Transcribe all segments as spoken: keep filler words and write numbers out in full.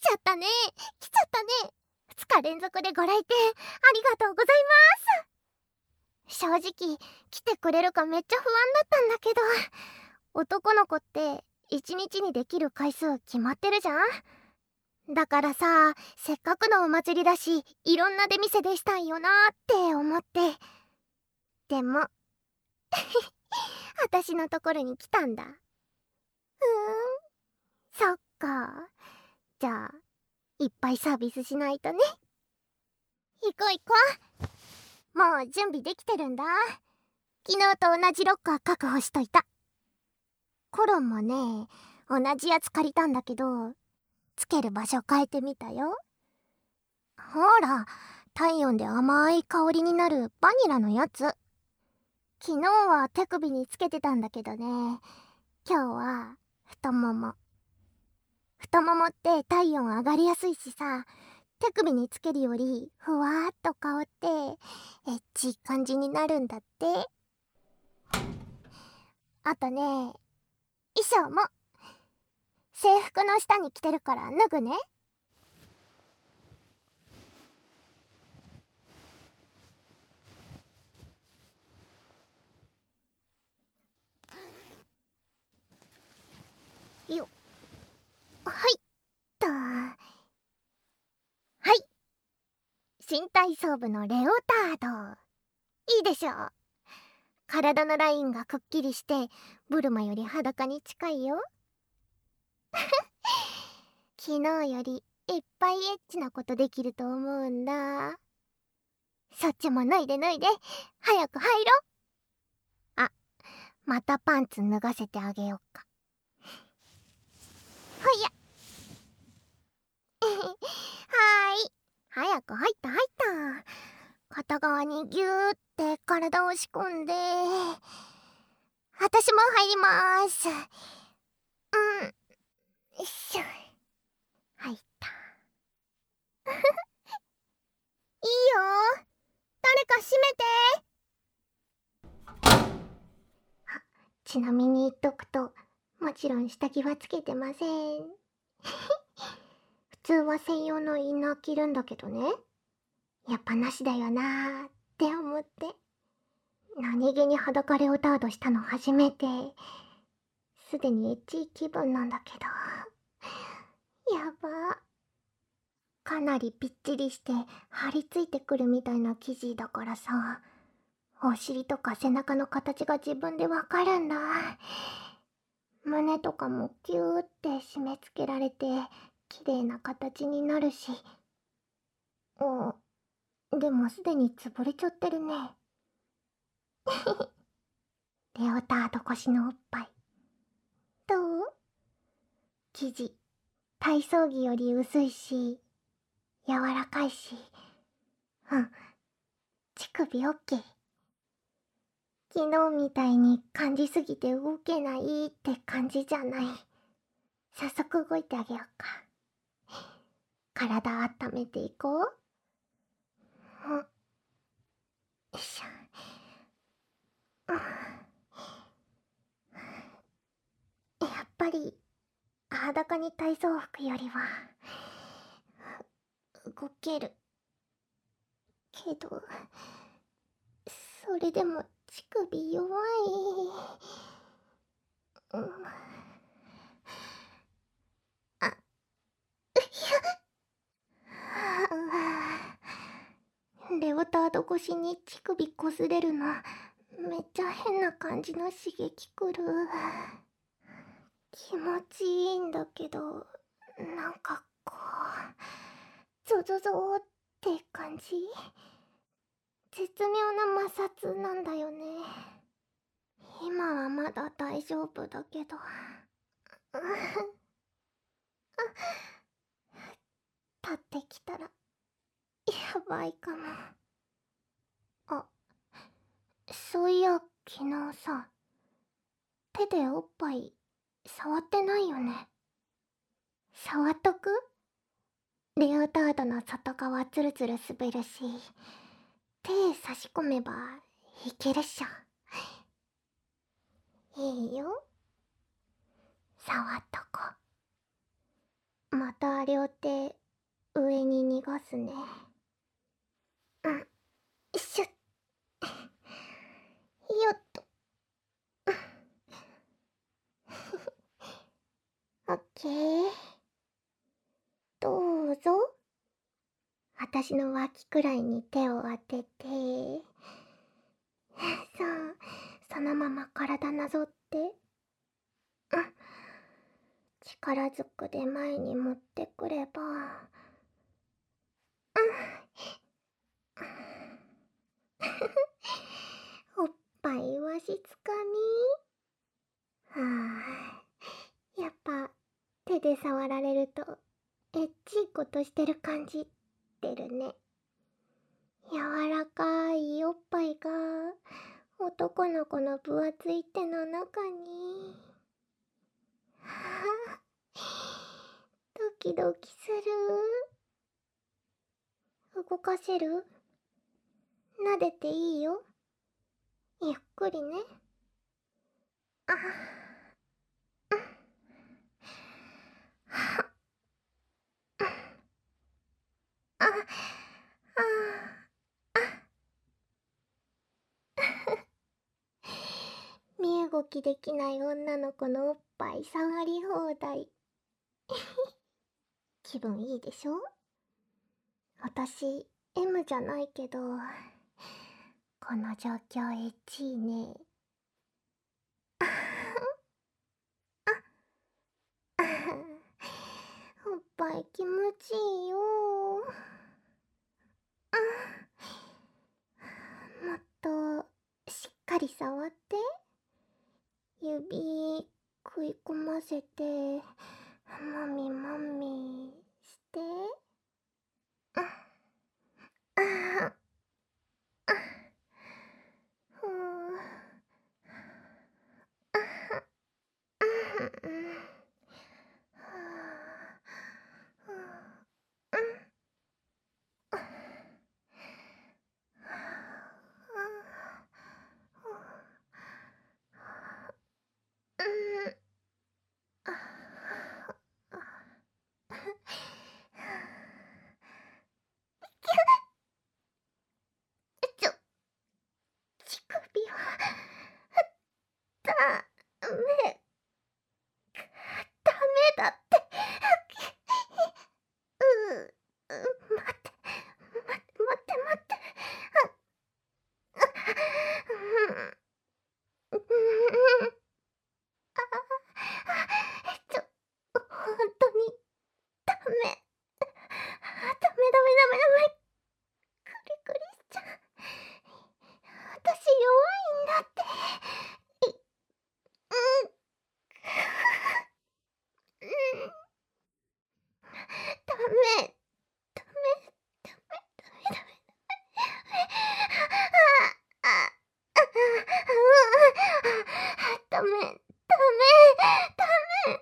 ちゃったね来ちゃったね。ふつか連続でご来店ありがとうございます。正直来てくれるかめっちゃ不安だったんだけど、男の子っていちにちにできる回数決まってるじゃん。だからさ、せっかくのお祭りだしいろんな出店でしたいよなって思って。でも私のところに来たんだ。ふーん、そっか。じゃあいっぱいサービスしないとね。行こう行こう。もう準備できてるんだ。昨日と同じロッカー確保しといた。コロンもね、同じやつ借りたんだけど、つける場所変えてみたよ。ほら、体温で甘い香りになるバニラのやつ。昨日は手首につけてたんだけどね、今日は太もも。太ももって体温上がりやすいしさ、手首につけるよりふわーっと香ってエッチい感じになるんだって。あとね、衣装も制服の下に着てるから脱ぐね。よはいっと。はい、新体操部のレオタード。いいでしょう。体のラインがくっきりしてブルマより裸に近いよ。昨日よりいっぱいエッチなことできると思うんだ。そっちも脱いで脱いで、早く入ろ。あ、またパンツ脱がせてあげよっか。ほいや。はーい、早く入った入った。片側にギューって体を押し込んで、私も入りまーす。うん、よいしょ。入った。いいよ、誰か閉めて。あ、ちなみに言っとくと、もちろん下着はつけてません。普通は専用のインナー着るんだけどね、やっぱなしだよなーって思って。何気に裸レオタードしたの初めて。すでにエッチい気分なんだけど。やば。かなりぴっちりして張り付いてくるみたいな生地だからさ、お尻とか背中の形が自分でわかるんだ。胸とかもギューって締め付けられて綺麗な形になるし。お、でもすでに潰れちゃってるね。レオタード越しのおっぱいどう？生地体操着より薄いし柔らかいし、うん、乳首オッケー。昨日みたいに感じすぎて動けないって感じじゃない。早速動いてあげようか。体温めていこう。うん、よいしょ。うん、やっぱり裸に体操服よりは動けるけど、それでも乳首弱い。うん、あ、うひゃ。レオタード越しに乳首こすれるのめっちゃ変な感じの刺激くる。気持ちいいんだけど、なんかこうゾゾゾーって感じ。絶妙な摩擦なんだよね。今はまだ大丈夫だけど。立ってきたらやばいかも。あ、そういや昨日さ、手でおっぱい触ってないよね。触っとく？レオタードの外側ツルツル滑るし、手差し込めばいけるっしょ。いいよ、触っとこ。 また両手上に逃がすね。うん、シュッ。よっと。オッケー。どうぞ。私の脇くらいに手を当てて、そう、そのまま体なぞって。うん。力ずくで前に持ってくれば、うん。おっぱいわしつかみ。はあ、やっぱ手で触られるとエッチいことしてる感じってるね。柔らかいおっぱいが男の子の分厚い手の中に。はあ、ドキドキする。動かせる？撫でていいよ。ゆっくりね。あ、うん。はっ。あ、ああ、あ。身動きできない女の子のおっぱい触り放題。気分いいでしょ？私、M じゃないけど、この状況エッチいね。おっぱい気持ちいいよ。もっとしっかり触って。指食い込ませてもみもみして。ああ、あ、ふう、あは、うん、はあ、うん、あ、うん、あ、ちょ、乳首はダメ、ダメだって。うう、待って、待って、待って、待って。うん、うん、ああ、ちょ、ほんとにダメ。ダメダメダメダメ。クリクリしちゃう。私弱いんだって。い、うん。うん。ダメ。ダメ。ダメ。ダメダメダメ。ああ、あ、ダメ。ダメ。ダメ。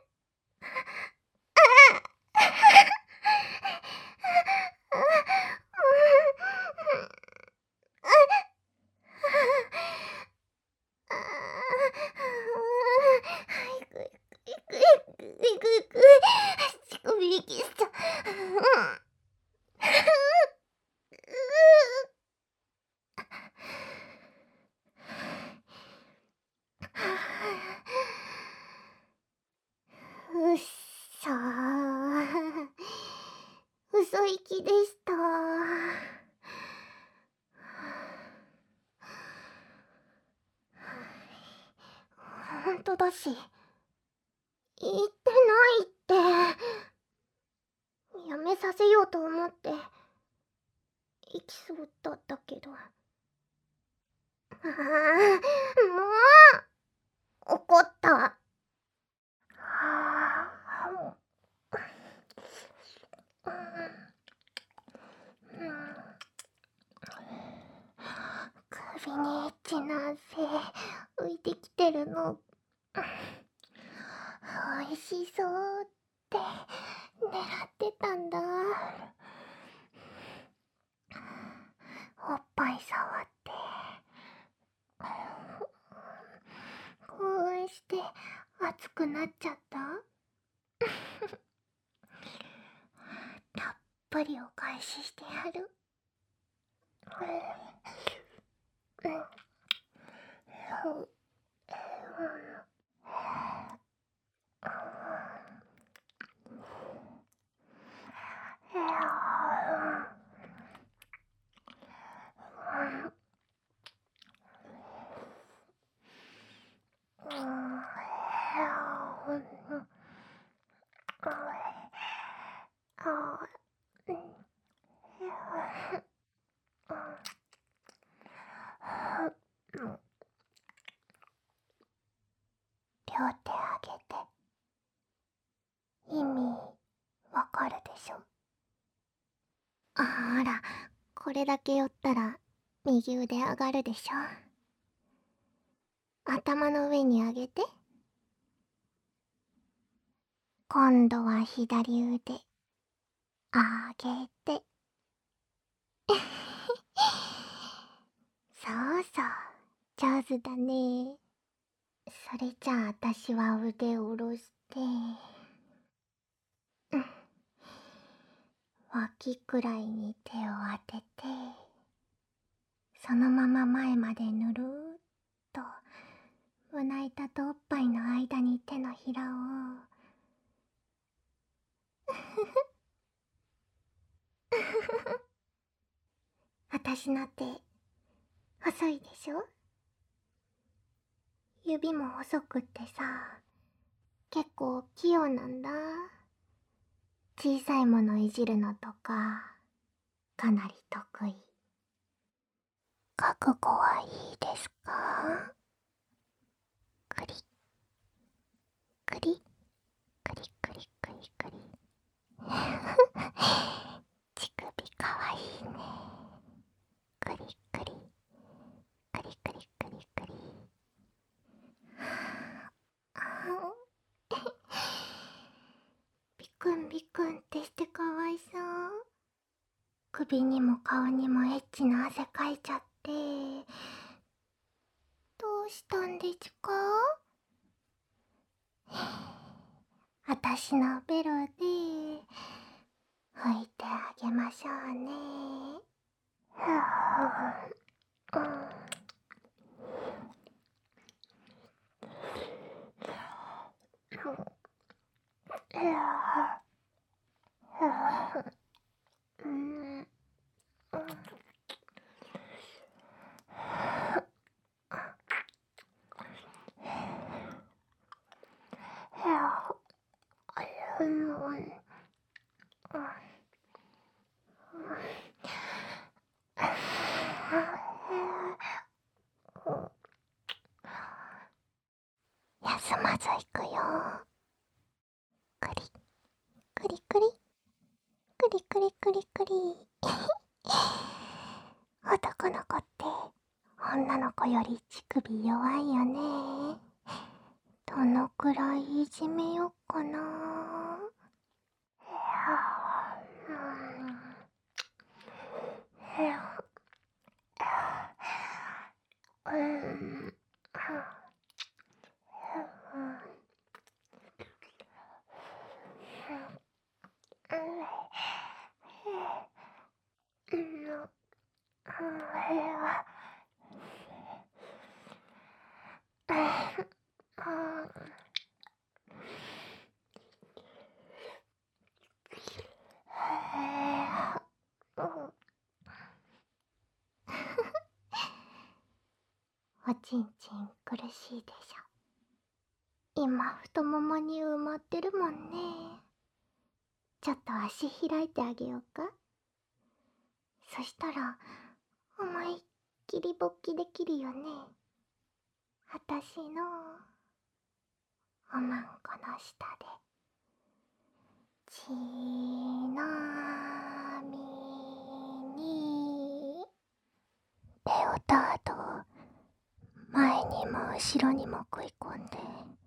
乳首息しちゃう。うっそー。嘘息でした。ほんとだし、言ってないって。やめさせようと思って行きそうだったけど。ああ、もう怒った。はあ、うん、首にエッチな汗浮いてきてるの。おいしそうって狙ってたんだ。おっぱい触って、こうして熱くなっちゃった。 ぷりお返ししてやる。うん。両手あげて。意味わかるでしょ。あら、これだけ寄ったら右腕上がるでしょ。頭の上に上げて。今度は左腕上げて。そうそう、上手だね。それじゃあ私は腕を下ろして、うん、脇くらいに手を当てて、そのまま前までぬるーっと胸板とおっぱいの間に手のひらを私の手細いでしょ。指も細くってさ、結構器用なんだ。小さいものいじるのとかかなり得意。覚悟はいいですか？クリクリクリクリクリクリ乳首かわいいね。クリクリクリクリクリクリビクンビクンってしてかわいそう。首にも顔にもエッチな汗かいちゃって、どうしたんですか？あたしのベロで拭いてあげましょうね。うん。休まずいくよ。クリクリクリクリクリクリクリ男の子って女の子より乳首弱いよね。どのくらいいじめよっかな。うんおちんちん苦しいでしょ。今太ももに埋まってるもんね。ちょっと足開いてあげようか。そしたら思いっきり勃起できるよね。あたしのおまんこの下で。ちなみにレオタードを前にも後ろにも食い込んで、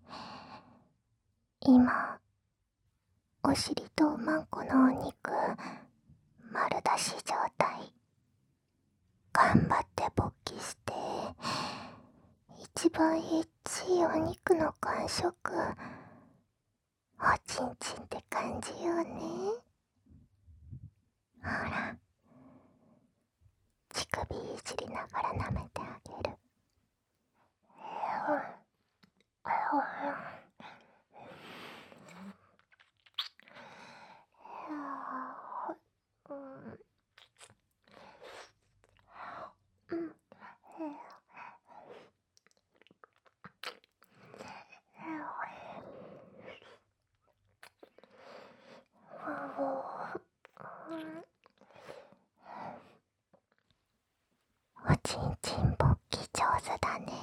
今お尻とおまんこのお肉丸出し状態。頑張って勃起して一番エッチいお肉の感触、おちんちんって感じよね。 ら、乳首いじりながら舐めてあげる。おちんちん勃起上手だね。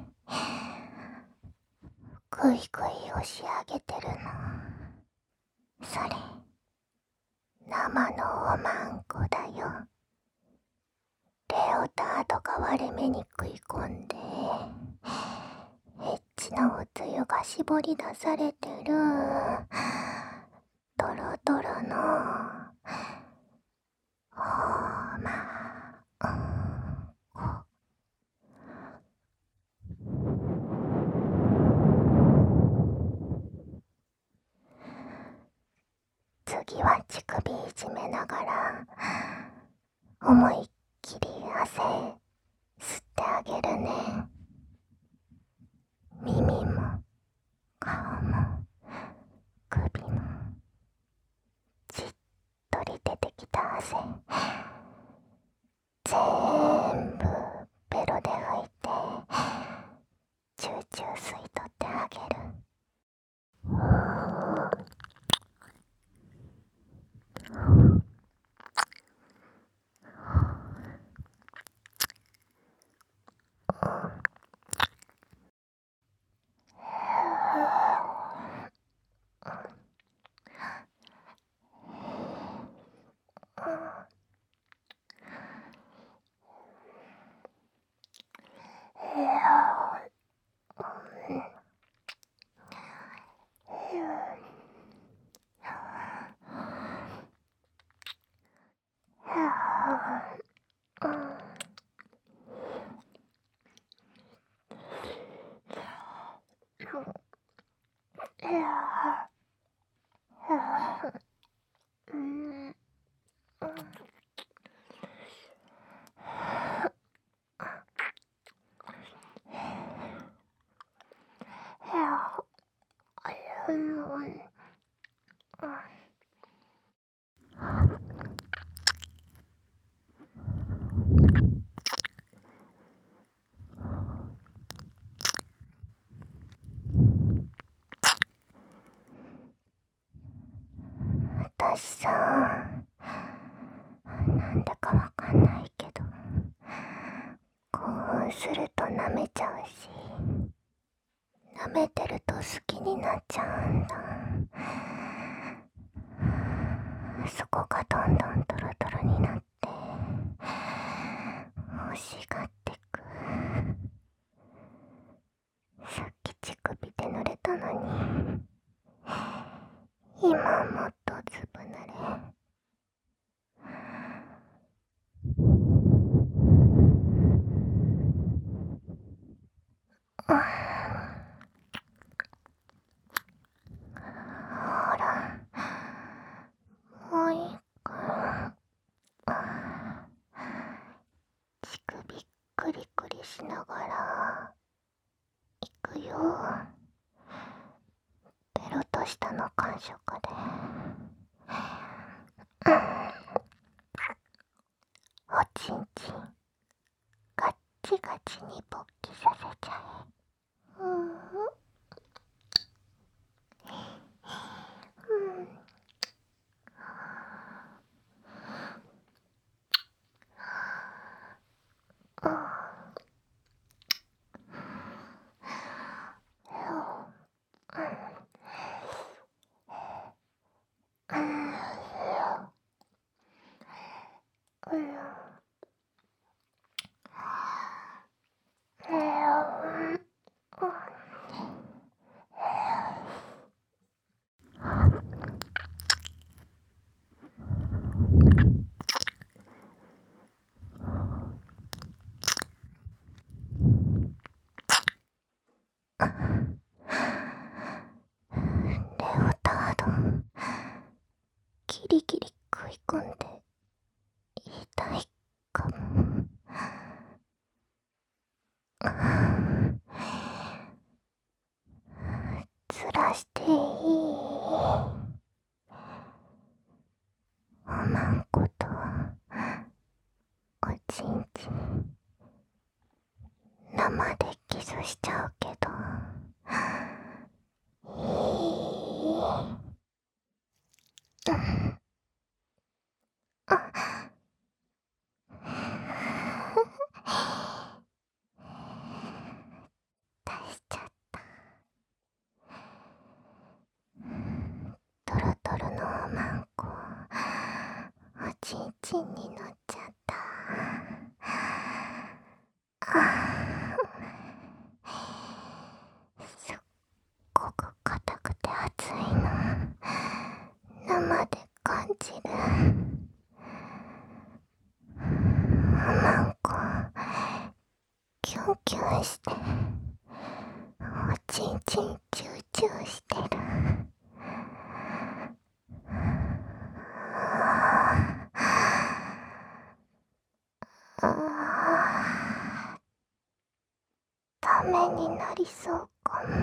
ぐいぐい押し上げてるの。それ、生のおまんこだよ。レオタードが割れ目に食い込んで、エッチなおつゆが絞り出されてる。ドロドロのおまんこ。次は乳首いじめながら思いっきり汗吸ってあげるね。耳も顔も首もじっとり出てきた汗全部ベロで拭いてチューチュー吸い取ってあげる。私さ、なんでかわかんないけど興奮すると舐めちゃうし、舐めてると好きになっちゃうんだ。そこがどんどんトロトロになって欲しがってく。さっき乳首で濡れたのに今もっとずぶ濡れ。ほら、もう一個。乳首クリクリしながらいくよ。ベロと下の感触で、うん、おちんちんガッチガチに勃起させちゃえ。うんうんレオタードギリギリ食い込んでらしていい？おまんことおちんちん生でキスしちゃうけどいい？うんあ出しちゃった。トロトロのおまんこおちんちんに乗っちゃった。あすっごく硬くて熱いの生で感じる。おまんこキュンキュンしておちんちんチューチューしてる。あーダメになりそうかも。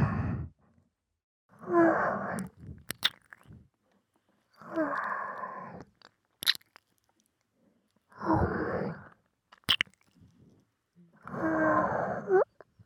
うんうんうん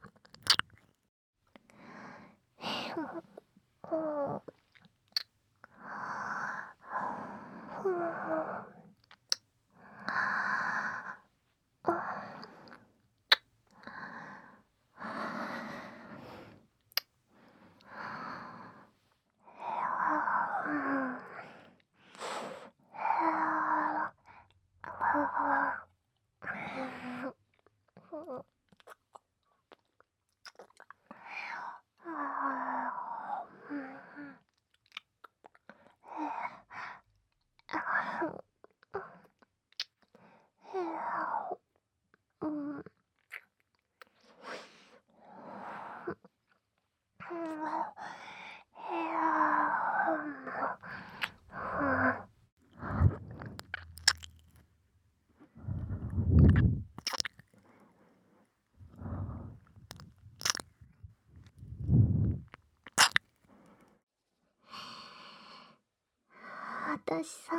私さ、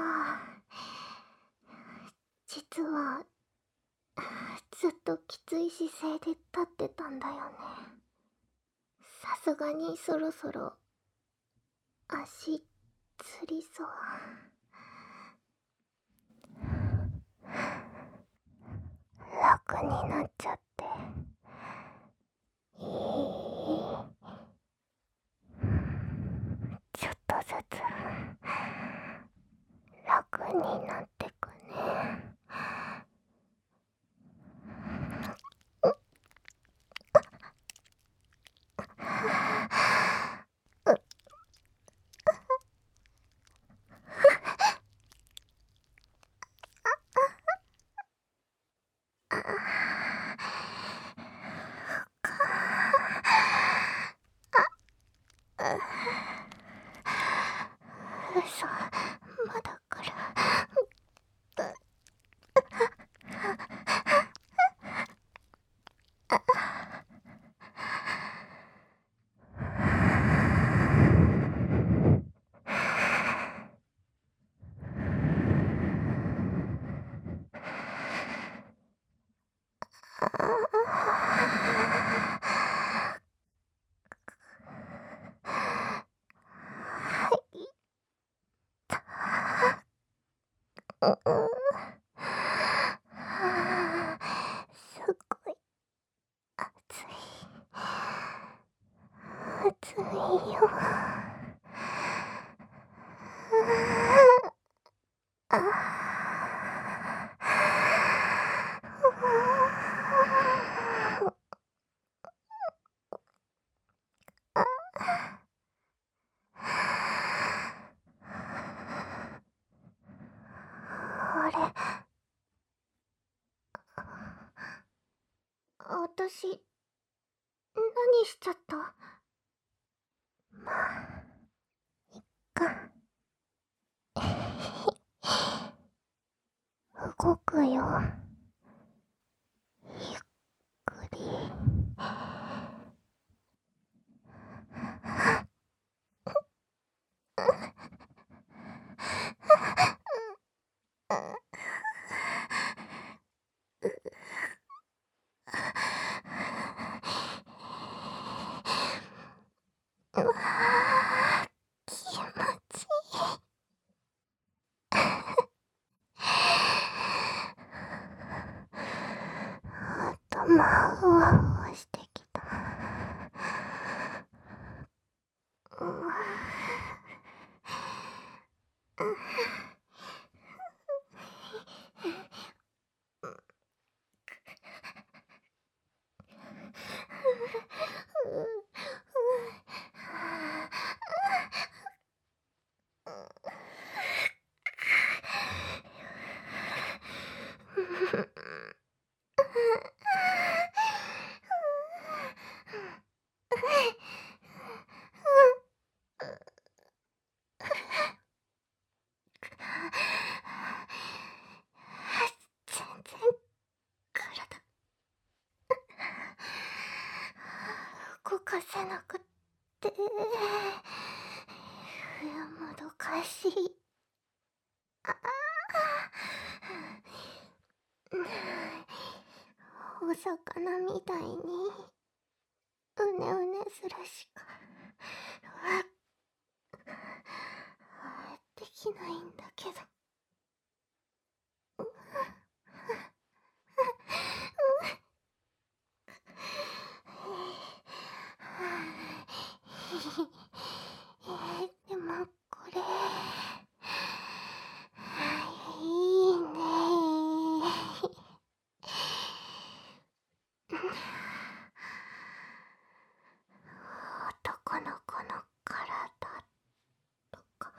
実はずっときつい姿勢で立ってたんだよね。さすがにそろそろ足つりそう。楽になっちゃっていい？ちょっとずつ楽になってくね。嘘、まだから。うんすごい暑い。暑いよ。あれ、私何しちゃった？まあいっか。動くよ、ゆっくり。 て、冬もどかしい。ああ、お魚みたいにうねうねするしかできないんだけど。でもこれいいね。男の子の体とか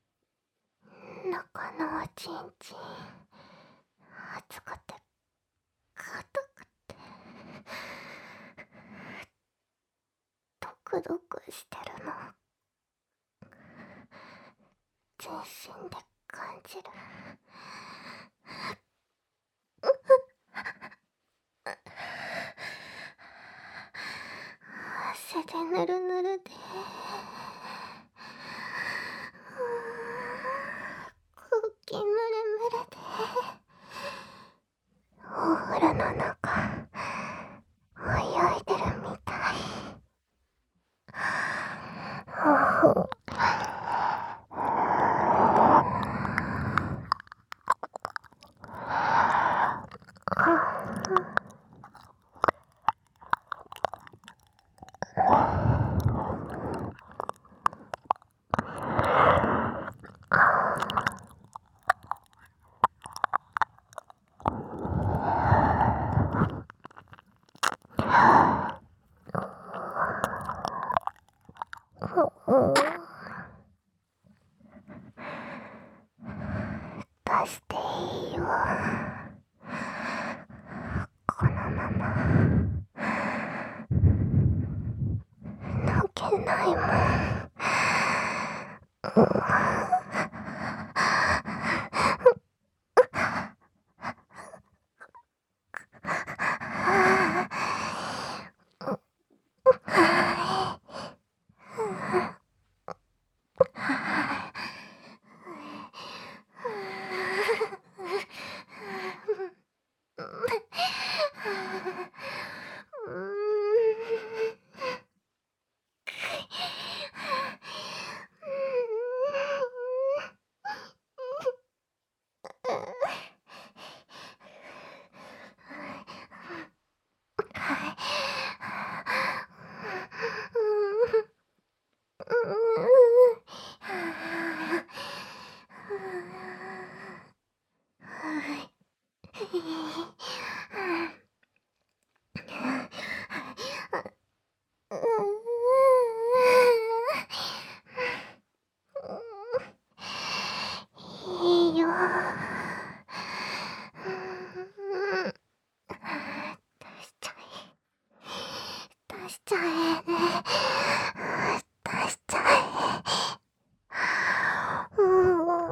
中のおちんちん熱くて硬くてドクドクしてるの全身で感じる。汗でぬるぬるで空気ぬれぬれでお風呂の中泳いでるみたい。出していいよ。このまま泣けないもん。いいよ。出しちゃえ。出しちゃえね。出しちゃえ。うん。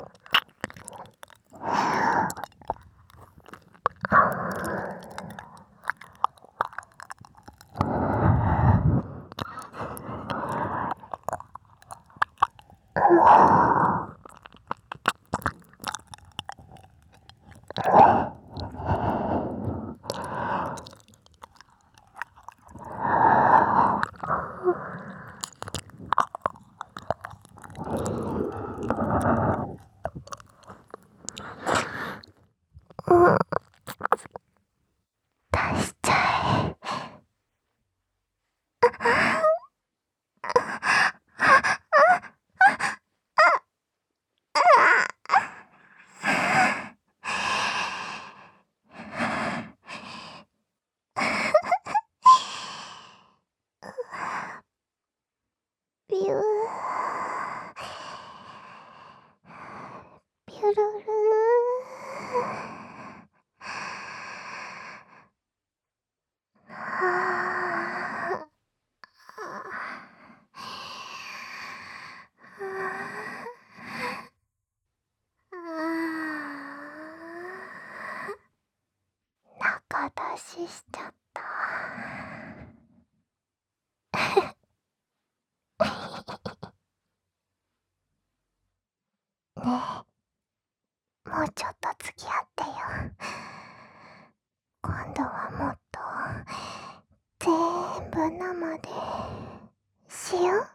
出しちゃえ。ビュービュルルー。はあ、中出ししちゃった。 ちょっと付き合ってよ。今度はもっと全部生でしよう。